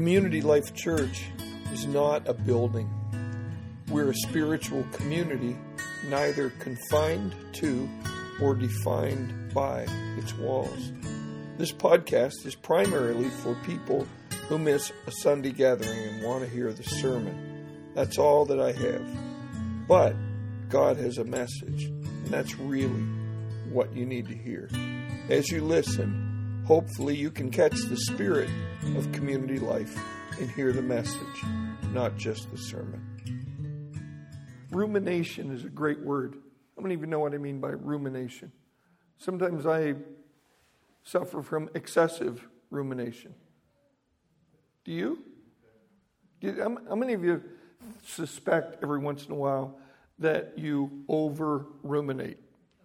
Community Life Church is not a building. We're a spiritual community, neither confined to or defined by its walls. This podcast is primarily for people who miss a Sunday gathering and want to hear the sermon. That's all that I have. But God has a message, and that's really what you need to hear. As you listen, hopefully you can catch the spirit of community life and hear the message, not just the sermon. Rumination is a great word. I don't even know what I mean by rumination. Sometimes I suffer from excessive rumination. Do you? How many of you suspect every once in a while that you over-ruminate?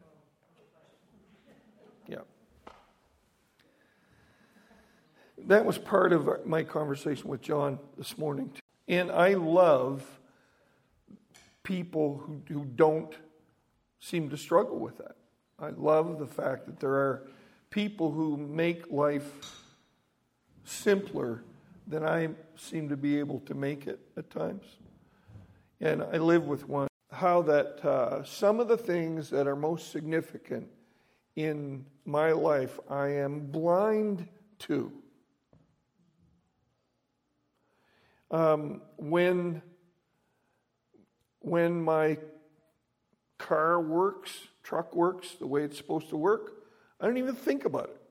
Yeah. That was part of my conversation with John this morning. And I love people who don't seem to struggle with that. I love the fact that there are people who make life simpler than I seem to be able to make it at times. And I live with one. How that some of the things that are most significant in my life, I am blind to. When my car works, truck works the way it's supposed to work, I don't even think about it.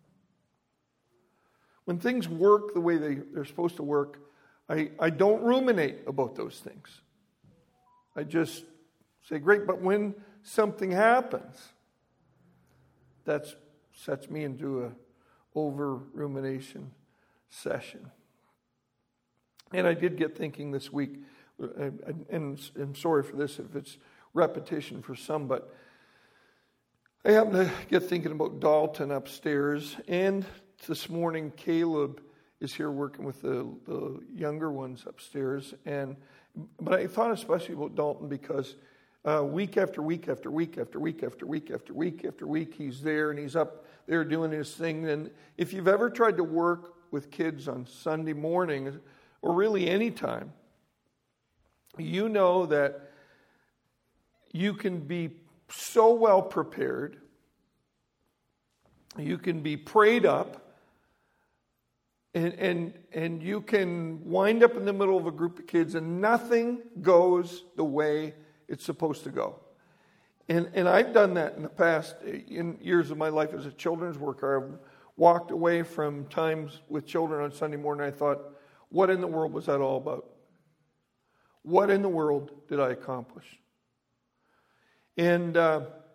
When things work the way they're supposed to work, I don't ruminate about those things. I just say, great, but when something happens, that sets me into a over-rumination session. And I did get thinking this week, and I'm sorry for this if it's repetition for some, but I happened to get thinking about Dalton upstairs, and this morning Caleb is here working with the younger ones upstairs, but I thought especially about Dalton because week after week after week after week after week after week after week, he's there and he's up there doing his thing. And if you've ever tried to work with kids on Sunday morning, or really any time, you know that you can be so well prepared, you can be prayed up, and you can wind up in the middle of a group of kids and nothing goes the way it's supposed to go. And I've done that in the past, in years of my life as a children's worker. I've walked away from times with children on Sunday morning. I thought, what in the world was that all about? What in the world did I accomplish? And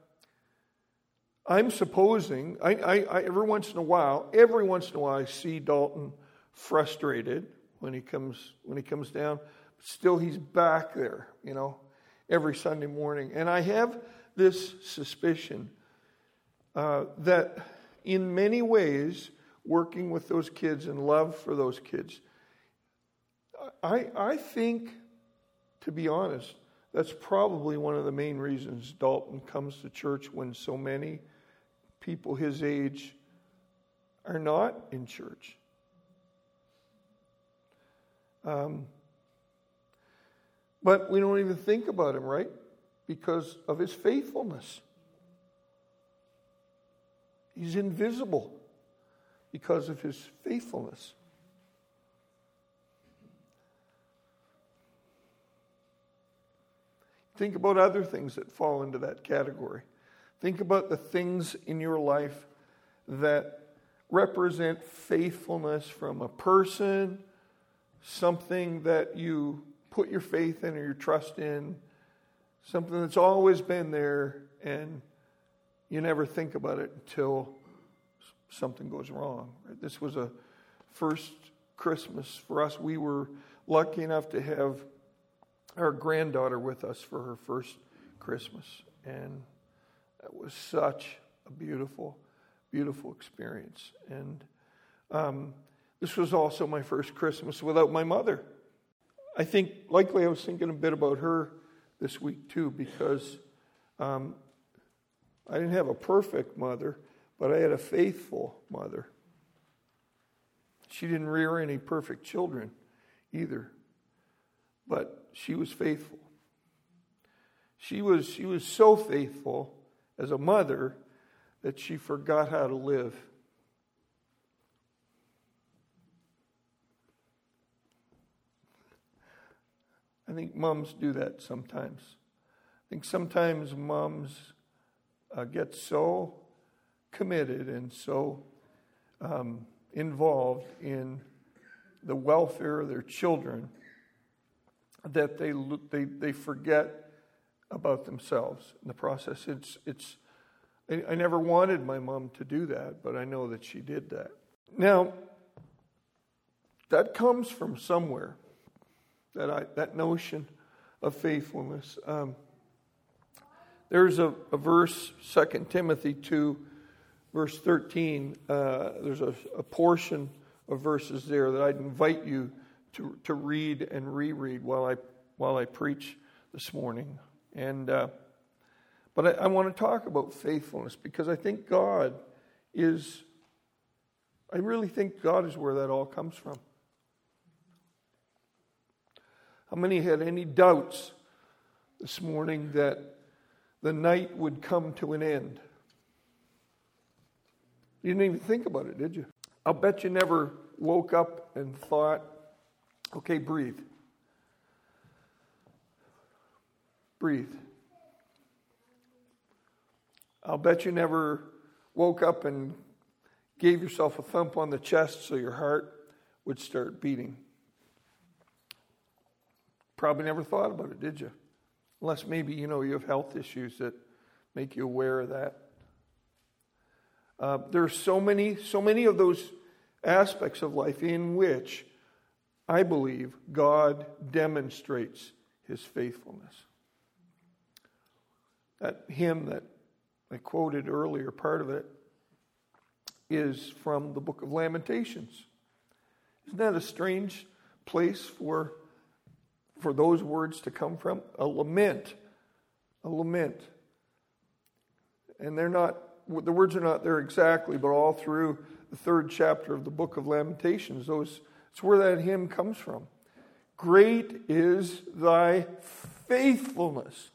I'm supposing, I every once in a while, I see Dalton frustrated when he comes down. But still, he's back there, every Sunday morning. And I have this suspicion that in many ways, working with those kids and love for those kids, I think, to be honest, that's probably one of the main reasons Dalton comes to church when so many people his age are not in church. But we don't even think about him, right? Because of his faithfulness. He's invisible because of his faithfulness. Think about other things that fall into that category. Think about the things in your life that represent faithfulness from a person, something that you put your faith in or your trust in, something that's always been there, and you never think about it until something goes wrong. Right? This was a first Christmas for us. We were lucky enough to have our granddaughter with us for her first Christmas, and that was such a beautiful, beautiful experience. And this was also my first Christmas without my mother. I think likely I was thinking a bit about her this week too, because I didn't have a perfect mother, but I had a faithful mother. She didn't rear any perfect children either, but she was faithful. She was so faithful as a mother that she forgot how to live. I think moms do that sometimes. I think sometimes moms get so committed and so involved in the welfare of their children that they forget about themselves in the process. I never wanted my mom to do that, but I know that she did that. Now, that comes from somewhere. That notion of faithfulness. There's a verse, 2 Timothy 2, verse 13. There's a portion of verses there that I'd invite you to read and reread while I preach this morning. But I want to talk about faithfulness because I really think God is where that all comes from. How many had any doubts this morning that the night would come to an end? You didn't even think about it, did you? I'll bet you never woke up and thought, okay, breathe. Breathe. I'll bet you never woke up and gave yourself a thump on the chest so your heart would start beating. Probably never thought about it, did you? Unless maybe, you have health issues that make you aware of that. There are so many of those aspects of life in which I believe God demonstrates His faithfulness. That hymn that I quoted earlier, part of it, is from the book of Lamentations. Isn't that a strange place for those words to come from? A lament. And the words are not there exactly, but all through the 3rd chapter of the book of Lamentations, it's where that hymn comes from. Great is thy faithfulness,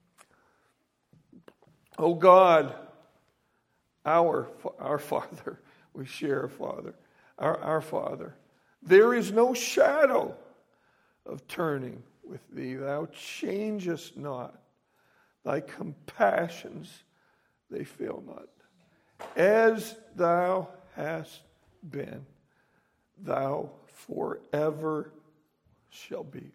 O God, our Father. We share a Father, our Father. There is no shadow of turning with thee. Thou changest not. Thy compassions, they fail not. As thou hast been, thou forever shall be.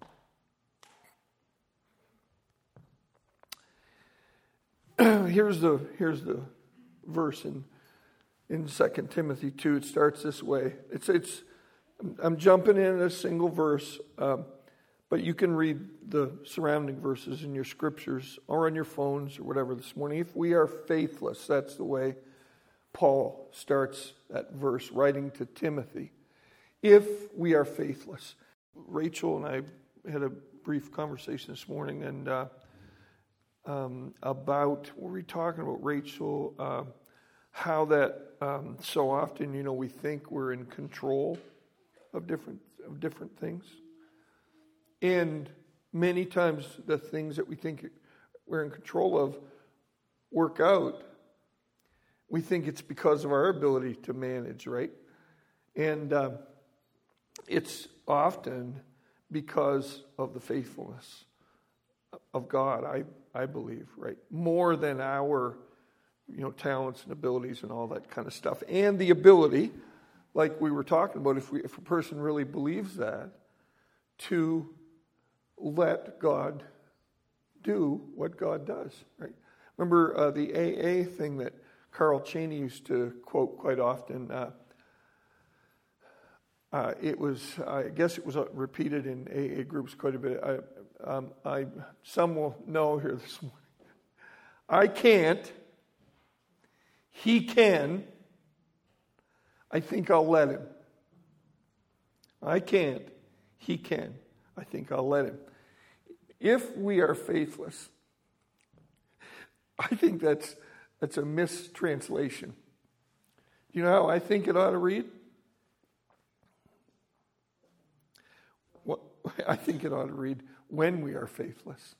Here's the verse in 2 Timothy 2. It starts this way. I'm jumping in a single verse, but you can read the surrounding verses in your scriptures or on your phones or whatever this morning. If we are faithless, that's the way Paul starts that verse, writing to Timothy. If we are faithless. Rachel and I had a brief conversation this morning, and about, what were we talking about, Rachel? How that so often, we think we're in control of different things. And many times the things that we think we're in control of work out. We think it's because of our ability to manage, right? And it's often because of the faithfulness of God, I believe, right? More than our, talents and abilities and all that kind of stuff. And the ability, like we were talking about, if a person really believes that, to let God do what God does, right? Remember the AA thing that Carl Chaney used to quote quite often. I guess it was repeated in AA groups quite a bit. Some will know here this morning. I can't. He can. I think I'll let him. I can't. He can. I think I'll let him. If we are faithless, I think that's a mistranslation. You know how I think it ought to read? I think it ought to read, when we are faithless.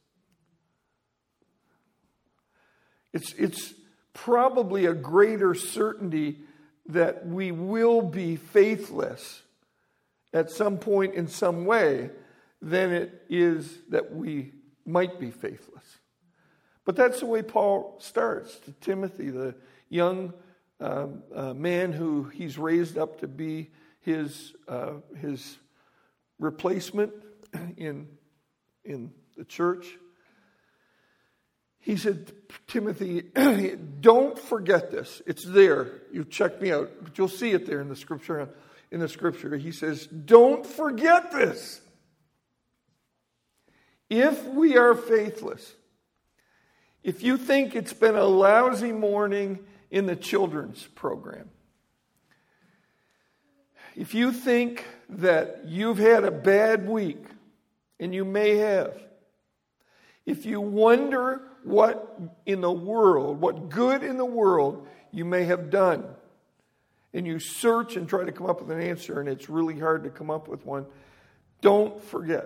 It's probably a greater certainty that we will be faithless at some point in some way than it is that we might be faithless. But that's the way Paul starts to Timothy, the young man who he's raised up to be his replacement in the church. He said, Timothy, don't forget this. It's there. You check me out, but you'll see it there in the scripture. He says, don't forget this. If we are faithless, if you think it's been a lousy morning in the children's program, if you think that you've had a bad week, and you may have, if you wonder what good in the world you may have done, and you search and try to come up with an answer, and it's really hard to come up with one, don't forget.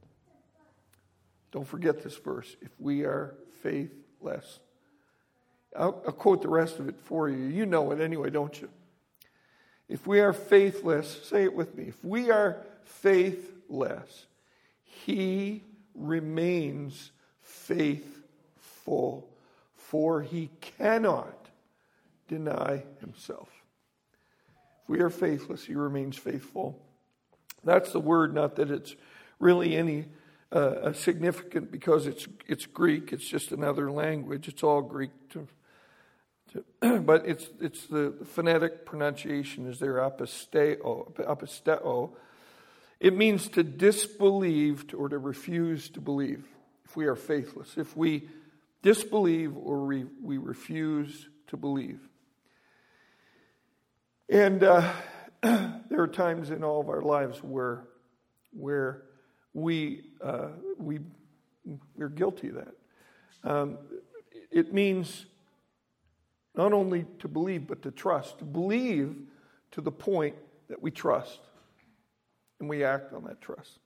Don't forget this verse. If we are faithless. I'll quote the rest of it for you. You know it anyway, don't you? If we are faithless, say it with me. If we are faithless, he remains faithful, for he cannot deny himself. If we are faithless, he remains faithful. That's the word, not that it's really any significant because it's Greek. It's just another language. It's all Greek, but it's the phonetic pronunciation is there, apisteo. It means to disbelieve or to refuse to believe. If we are faithless, if we disbelieve or we refuse to believe. And there are times in all of our lives where we're guilty of that. It means not only to believe, but to trust. To believe to the point that we trust. And we act on that trust.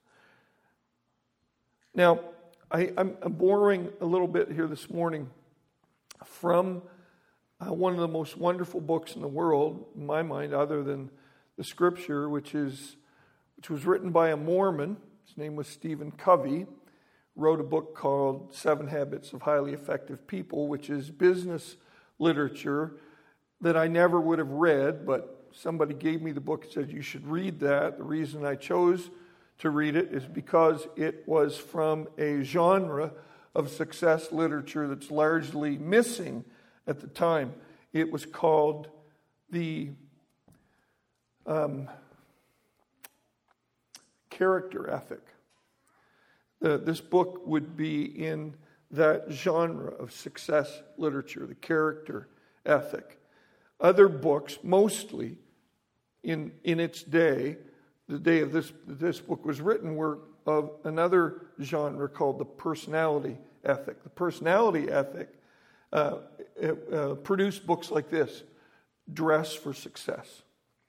Now, I'm borrowing a little bit here this morning from one of the most wonderful books in the world, in my mind, other than the Scripture, which was written by a Mormon. His name was Stephen Covey. Wrote a book called 7 Habits of Highly Effective People, which is business literature that I never would have read, but somebody gave me the book and said, you should read that. The reason I chose to read it is because it was from a genre of success literature that's largely missing at the time. It was called the character ethic. This book would be in that genre of success literature, the character ethic. Other books, mostly in its day, the day of this book was written, were of another genre called the personality ethic. The personality ethic produced books like this, Dress for Success.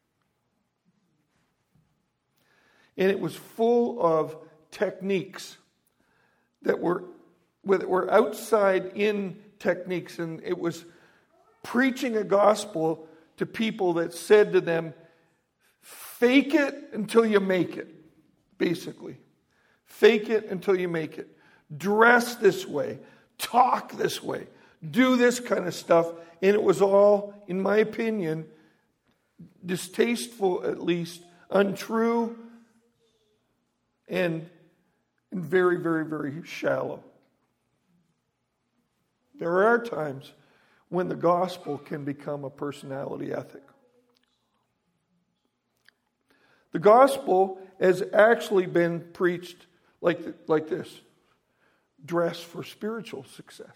And it was full of techniques that were outside in techniques, and it was preaching a gospel to people that said to them, fake it until you make it, basically. Fake it until you make it. Dress this way. Talk this way. Do this kind of stuff. And it was all, in my opinion, distasteful at least, untrue, and very, very, very shallow. There are times when the gospel can become a personality ethic. The gospel has actually been preached like this. Dress for spiritual success.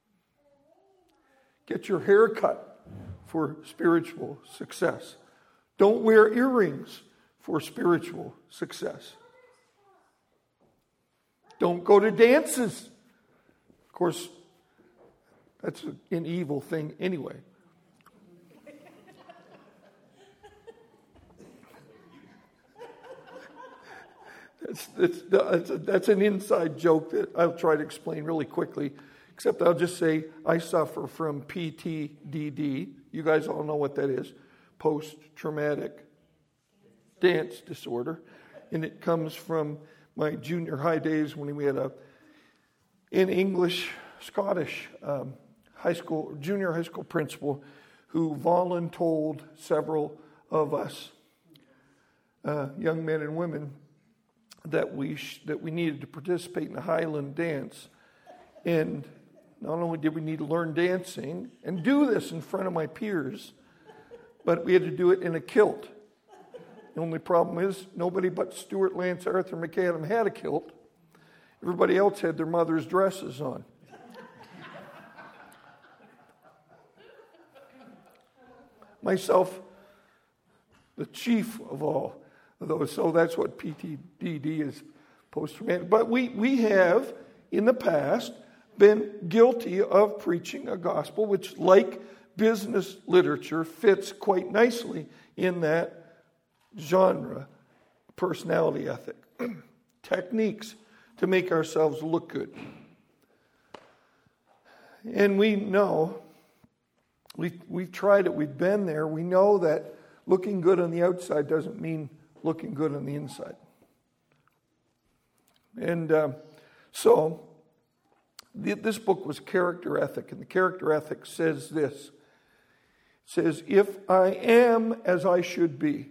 Get your hair cut for spiritual success. Don't wear earrings for spiritual success. Don't go to dances. Of course, that's an evil thing anyway. That's an inside joke that I'll try to explain really quickly, except I'll just say I suffer from PTDD. You guys all know what that is, post-traumatic dance disorder. And it comes from my junior high days when we had an English, Scottish junior high school principal who voluntold several of us, young men and women, that we needed to participate in the Highland dance. And not only did we need to learn dancing and do this in front of my peers, but we had to do it in a kilt. The only problem is nobody but Stuart, Lance, Arthur, McAdam had a kilt. Everybody else had their mother's dresses on. Myself, the chief of all of those. So that's what PTDD is, post-traumatic. But we have, in the past, been guilty of preaching a gospel which, like business literature, fits quite nicely in that genre, personality ethic, techniques to make ourselves look good. And we know, we've tried it, we've been there, we know that looking good on the outside doesn't mean looking good on the inside. And so, this book was character ethic, and the character ethic says this. It says, if I am as I should be,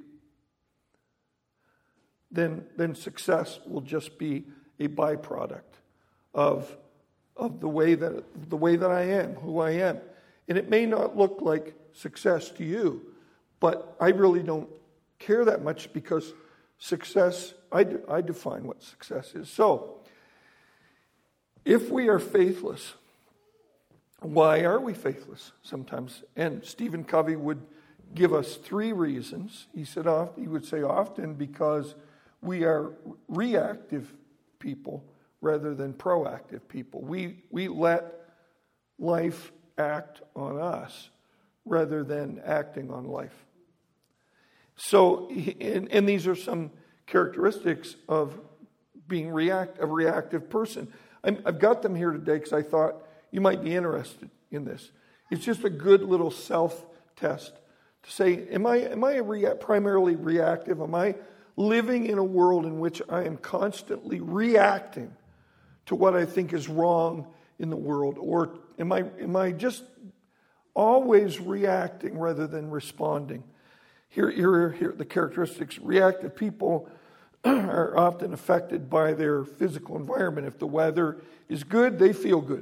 then success will just be a byproduct of the way that I am, who I am. And it may not look like success to you, but I really don't care that much because success, I define what success is. So, if we are faithless, why are we faithless sometimes? And Stephen Covey would give us 3 reasons. He would say often because we are reactive people rather than proactive people. We let life act on us rather than acting on life. So, and these are some characteristics of being a reactive person. I've got them here today because I thought you might be interested in this. It's just a good little self-test to say, am I primarily reactive? Am I living in a world in which I am constantly reacting to what I think is wrong in the world? Or am I just always reacting rather than responding? Here are the characteristics. Reactive people are often affected by their physical environment. If the weather is good, they feel good.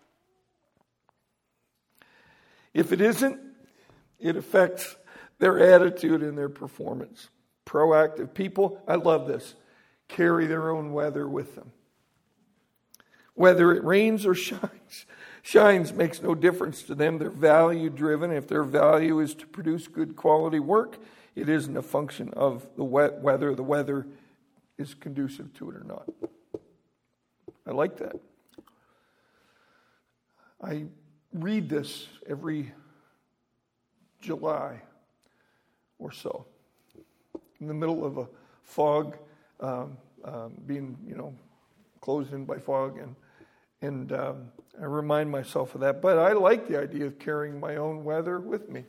If it isn't, it affects their attitude and their performance. Proactive people, I love this, carry their own weather with them. Whether it rains or shines makes no difference to them. They're value-driven. If their value is to produce good quality work, it isn't a function of the whether the weather is conducive to it or not. I like that. I read this every July or so. In the middle of a fog, being, closed in by fog, and I remind myself of that. But I like the idea of carrying my own weather with me.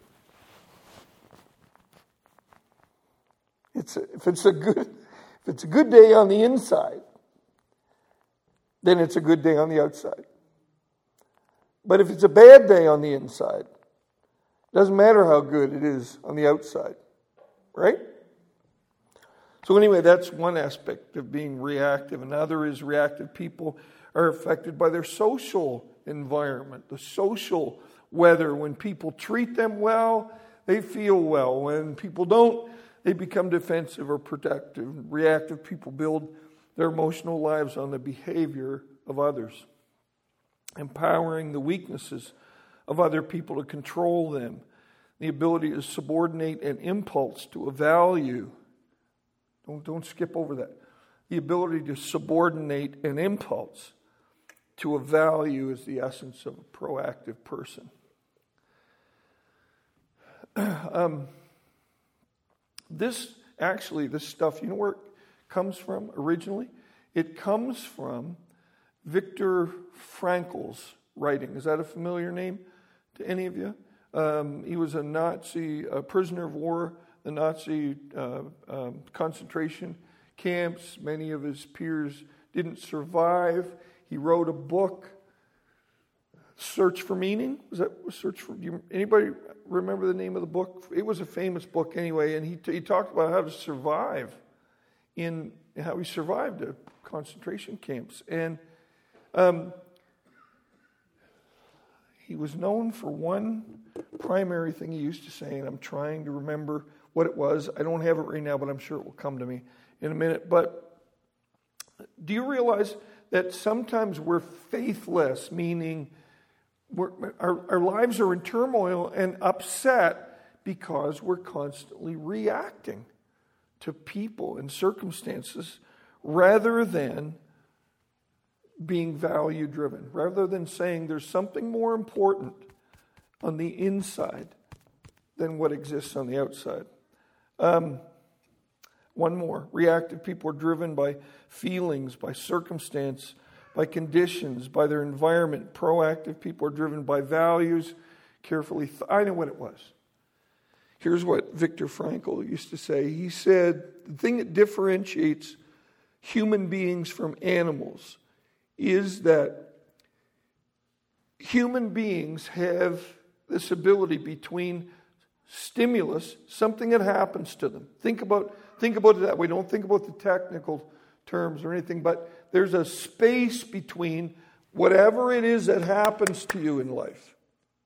If it's a good day on the inside, then it's a good day on the outside. But if it's a bad day on the inside, it doesn't matter how good it is on the outside, right? So anyway, that's one aspect of being reactive. Another is reactive people are affected by their social environment, the social weather. When people treat them well, they feel well. When people don't, they become defensive or protective. Reactive people build their emotional lives on the behavior of others, empowering the weaknesses of other people to control them, the ability to subordinate an impulse to a value. Don't skip over that. The ability to subordinate an impulse to a value is the essence of a proactive person. This stuff, where it comes from originally? It comes from Viktor Frankl's writing. Is that a familiar name to any of you? He was a Nazi, a prisoner of war, the Nazi concentration camps. Many of his peers didn't survive. He wrote a book, Search for Meaning. Was that Search for? Anybody remember the name of the book? It was a famous book anyway, and he talked about how to survive how he survived the concentration camps. And he was known for one primary thing he used to say, and I'm trying to remember what it was. I don't have it right now, but I'm sure it will come to me in a minute. But do you realize that sometimes we're faithless, meaning our lives are in turmoil and upset because we're constantly reacting to people and circumstances rather than being value driven, rather than saying there's something more important on the inside than what exists on the outside. One more. Reactive people are driven by feelings, by circumstance, by conditions, by their environment. Proactive people are driven by values, carefully. I know what it was. Here's what Viktor Frankl used to say. He said, the thing that differentiates human beings from animals is that human beings have this ability between stimulus, something that happens to them. Think about it that way. Don't think about the technical terms or anything, but there's a space between whatever it is that happens to you in life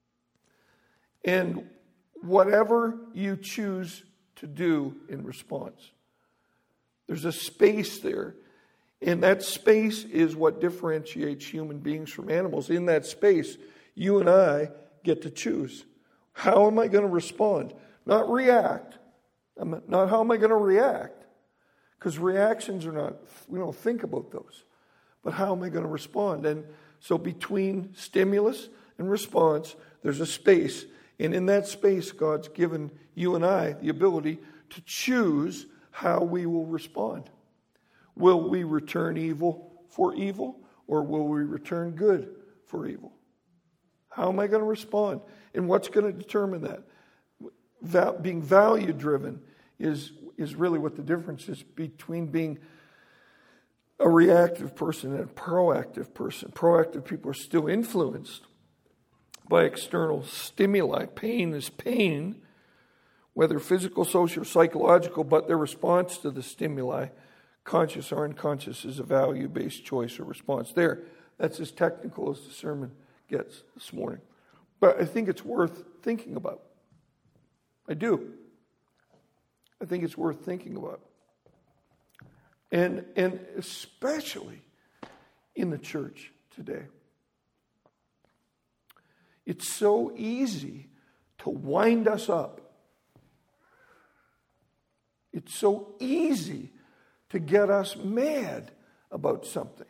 and whatever you choose to do in response. There's a space there. And that space is what differentiates human beings from animals. In that space, you and I get to choose. How am I going to respond? Not react. Not how am I going to react? Because reactions are not, we don't think about those. But how am I going to respond? And so between stimulus and response, there's a space. And in that space, God's given you and I the ability to choose how we will respond. Will we return evil for evil, or will we return good for evil? How am I going to respond? And what's going to determine that? Being value-driven is really what the difference is between being a reactive person and a proactive person. Proactive people are still influenced by external stimuli. Pain is pain, whether physical, social, or psychological, but their response to the stimuli, conscious or unconscious, is a value-based choice or response. That's as technical as the sermon gets this morning. But I think it's worth thinking about. I do. I think it's worth thinking about. And especially in the church today. It's so easy to wind us up. It's so easy to get us mad about something.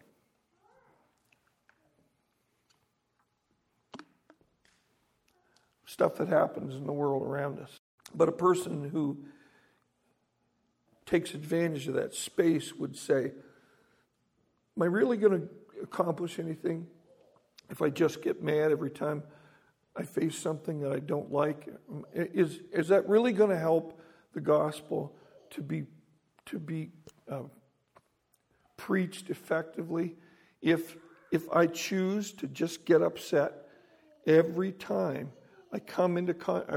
Stuff that happens in the world around us. But a person who takes advantage of that space would say, am I really going to accomplish anything if I just get mad every time I face something that I don't like? Is that really going to help the gospel to be preached effectively if I choose to just get upset every time I come into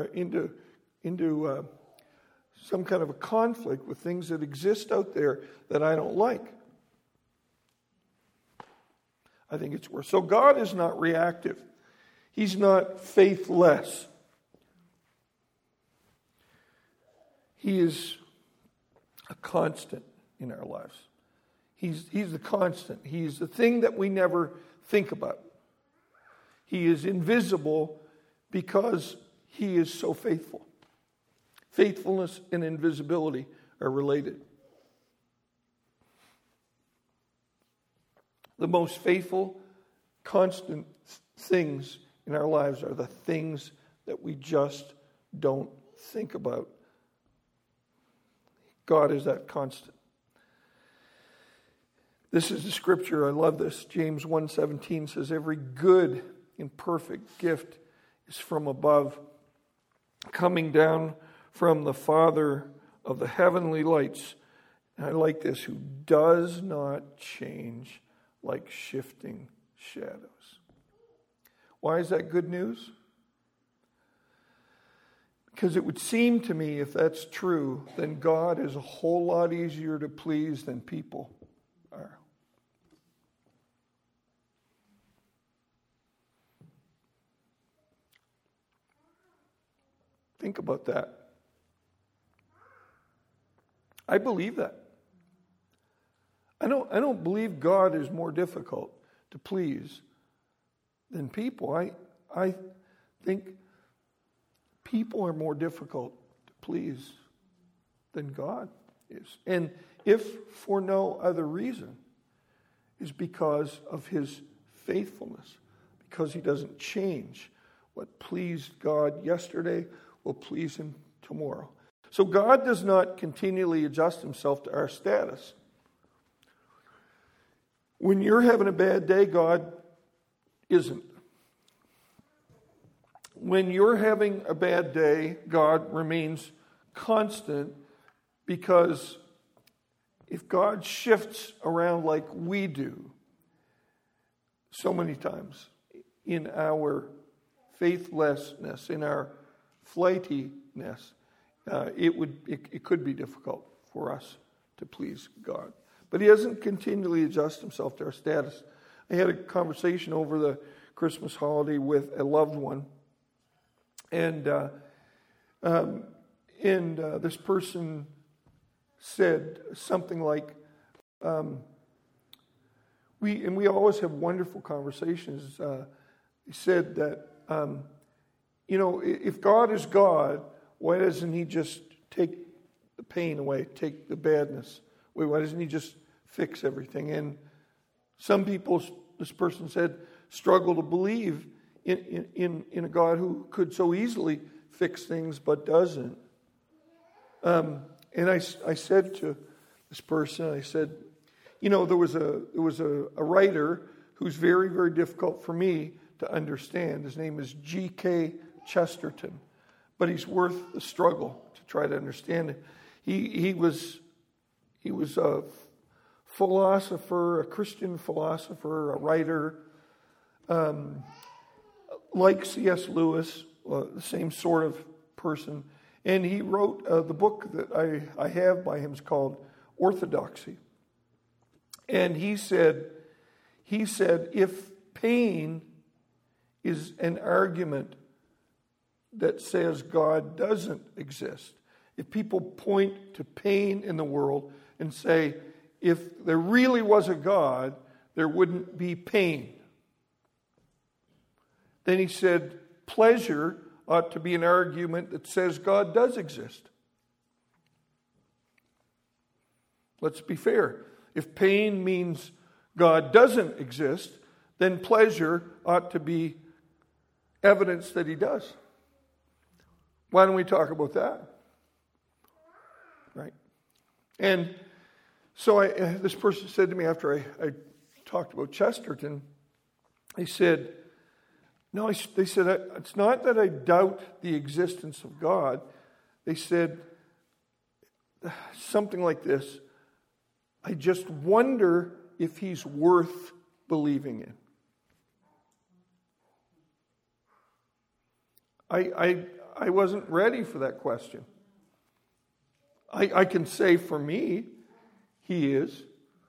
some kind of a conflict with things that exist out there that I don't like? I think it's worse. So God is not reactive. He's not faithless. He is a constant in our lives. He's the constant. He's the thing that we never think about. He is invisible because he is so faithful. Faithfulness and invisibility are related. The most faithful, constant things in our lives are the things that we just don't think about. God is that constant. This is the scripture. I love this. James 1:17 says, every good and perfect gift is from above, coming down from the Father of the heavenly lights. And I like this, who does not change like shifting shadows. Why is that good news? Because it would seem to me, if that's true, then God is a whole lot easier to please than people are. Think about that. I believe that. I don't believe God is more difficult to please than people. I think people are more difficult to please than God is. And if for no other reason, is because of his faithfulness, because he doesn't change. What pleased God yesterday will please him tomorrow. So God does not continually adjust himself to our status. When you're having a bad day, God isn't. When you're having a bad day, God remains constant, because if God shifts around like we do so many times in our faithlessness, in our flightiness, it could be difficult for us to please God. But he doesn't continually adjust himself to our status. I had a conversation over the Christmas holiday with a loved one, and this person said something like, we always have wonderful conversations. He said that, if God is God, why doesn't he just take the pain away, take the badness away? Why doesn't he just fix everything? And some people, this person said, struggle to believe in a God who could so easily fix things but doesn't. And I said to this person, I said, there was a writer who's very, very difficult for me to understand. His name is G.K. Chesterton, but he's worth the struggle to try to understand it. He was a philosopher, a Christian philosopher, a writer, like C.S. Lewis, the same sort of person. And he wrote the book that I have by him is called Orthodoxy. And he said, if pain is an argument that says God doesn't exist, if people point to pain in the world and say, if there really was a God, there wouldn't be pain. Then he said, pleasure ought to be an argument that says God does exist. Let's be fair. If pain means God doesn't exist, then pleasure ought to be evidence that he does. Why don't we talk about that? Right? And so this person said to me after I talked about Chesterton, they said, it's not that I doubt the existence of God. They said something like this, I just wonder if he's worth believing in. I wasn't ready for that question. I can say for me, he is.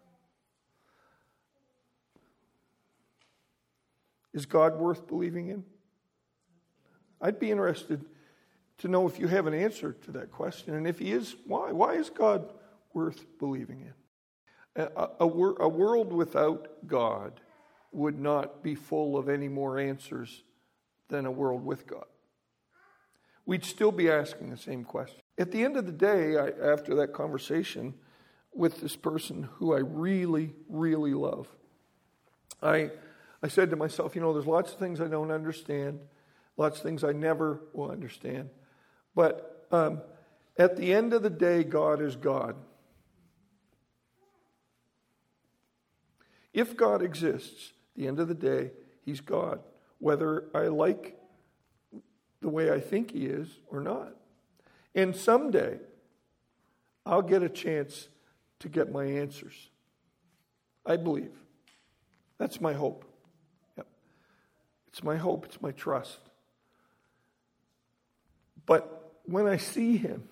Is God worth believing in? I'd be interested to know if you have an answer to that question. And if he is, why? Why is God worth believing in? A world without God would not be full of any more answers than a world with God. We'd still be asking the same question. At the end of the day, after that conversation with this person who I really, really love, I said to myself, there's lots of things I don't understand, lots of things I never will understand. But at the end of the day, God is God. If God exists, at the end of the day, he's God, whether I like the way I think he is or not. And someday, I'll get a chance to get my answers. I believe. That's my hope. Yep. It's my hope. It's my trust. But when I see him,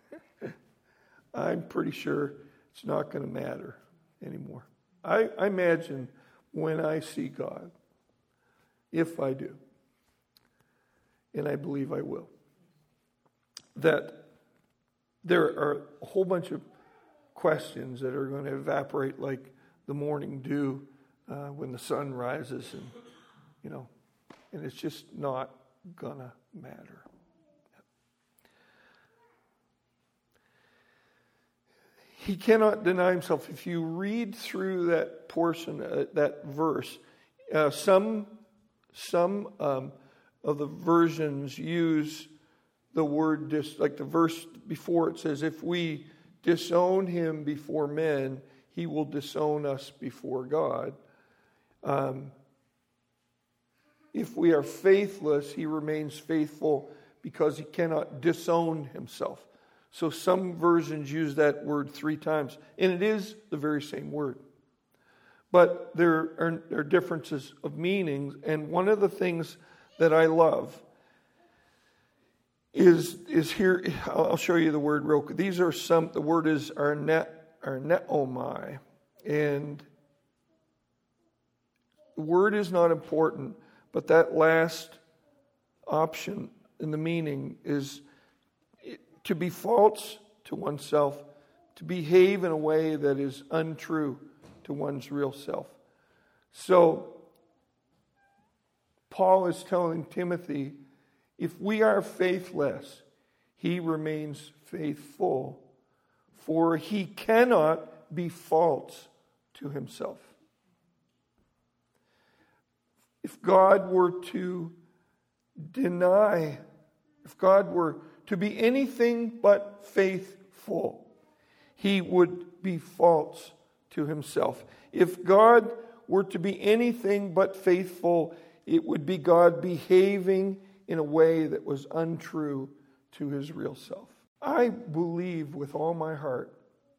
I'm pretty sure it's not going to matter anymore. I imagine when I see God, if I do, and I believe I will, that there are a whole bunch of questions that are going to evaporate like the morning dew when the sun rises, and it's just not gonna matter. He cannot deny himself. If you read through that portion, that verse, some of the versions use the word, like the verse before it says, if we disown him before men, he will disown us before God. If we are faithless, he remains faithful because he cannot disown himself. So some versions use that word 3 times, and it is the very same word. But there are differences of meanings, and one of the things that I love is here. I'll show you the word real quick. These are some. The word is arneomai, and the word is not important, but that last option in the meaning is to be false to oneself, to behave in a way that is untrue to one's real self. So Paul is telling Timothy, if we are faithless, he remains faithful, for he cannot be false to himself. If God were to deny, if God were to be anything but faithful, he would be false to himself. If God were to be anything but faithful, it would be God behaving in a way that was untrue to his real self. I believe with all my heart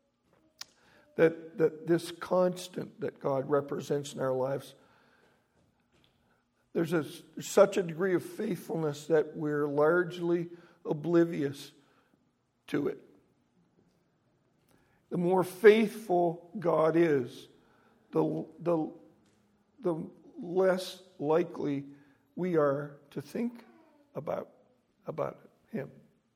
that this constant that God represents in our lives, there's such a degree of faithfulness that we're largely oblivious to it. The more faithful God is, the less likely we are to think about him.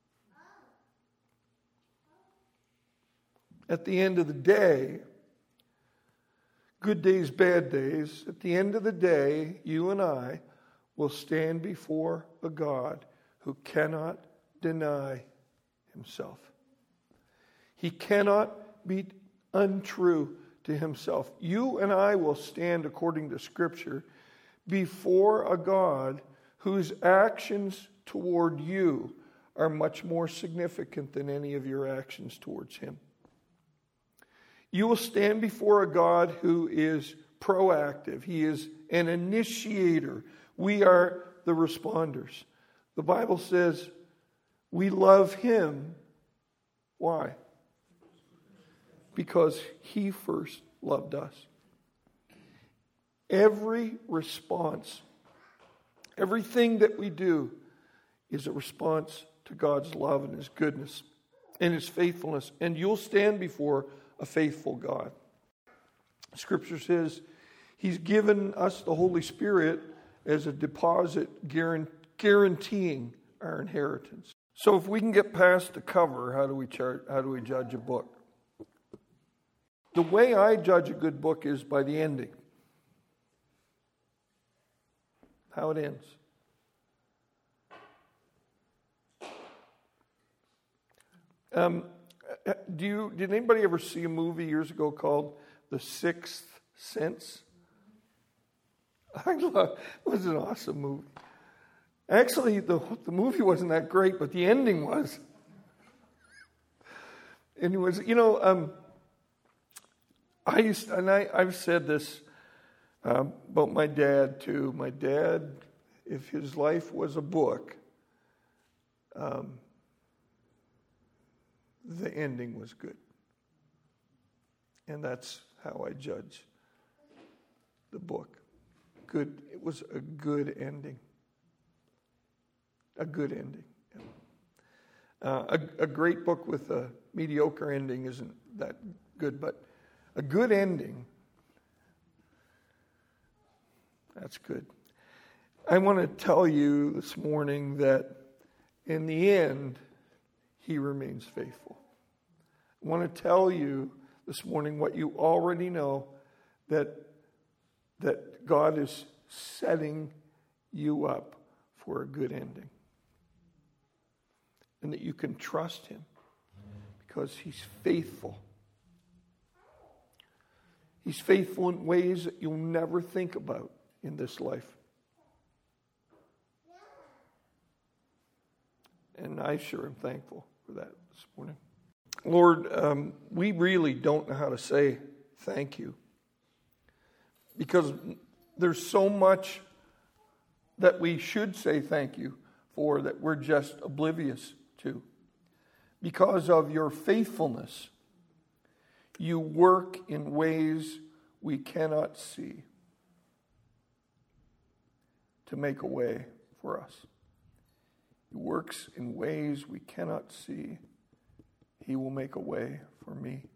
At the end of the day, good days, bad days, at the end of the day, you and I will stand before a God who cannot deny himself. He cannot be untrue to himself. You and I will stand, according to Scripture, before a God whose actions toward you are much more significant than any of your actions towards him. You will stand before a God who is proactive. He is an initiator. We are the responders. The Bible says we love him. Why? Because he first loved us. Every response, everything that we do is a response to God's love and his goodness and his faithfulness. And you'll stand before a faithful God. Scripture says he's given us the Holy Spirit as a deposit guaranteeing our inheritance. So if we can get past the cover, how do we judge a book? The way I judge a good book is by the ending. How it ends. Did anybody ever see a movie years ago called The Sixth Sense? It was an awesome movie. Actually, the movie wasn't that great, but the ending was. And it was, I've said this About my dad, too. My dad, if his life was a book, the ending was good. And that's how I judge the book. Good. It was a good ending. A good ending. A great book with a mediocre ending isn't that good, but a good ending, that's good. I want to tell you this morning that in the end, he remains faithful. I want to tell you this morning what you already know, that God is setting you up for a good ending. And that you can trust him because he's faithful. He's faithful in ways that you'll never think about in this life. And I sure am thankful for that this morning. Lord, we really don't know how to say thank you. Because there's so much that we should say thank you for that we're just oblivious to. Because of your faithfulness, you work in ways we cannot see to make a way for us. He works in ways we cannot see. He will make a way for me.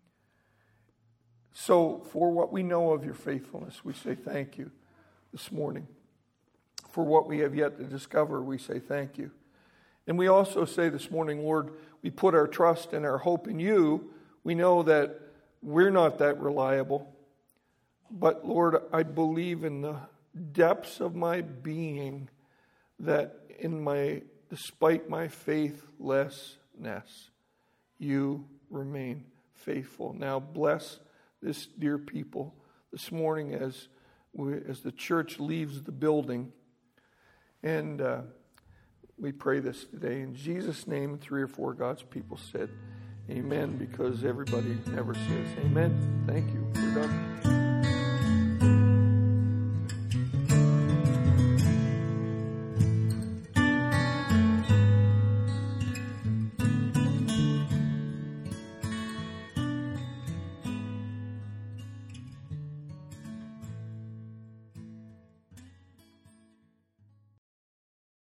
So, for what we know of your faithfulness, we say thank you this morning. For what we have yet to discover, we say thank you. And we also say this morning, Lord, we put our trust and our hope in you. We know that we're not that reliable. But, Lord, I believe in the depths of my being that despite my faithlessness, you remain faithful. Now, bless this dear people this morning as the church leaves the building. And we pray this today in Jesus' name. 3 or 4 God's people said amen, because everybody never says amen. Thank you. We're done.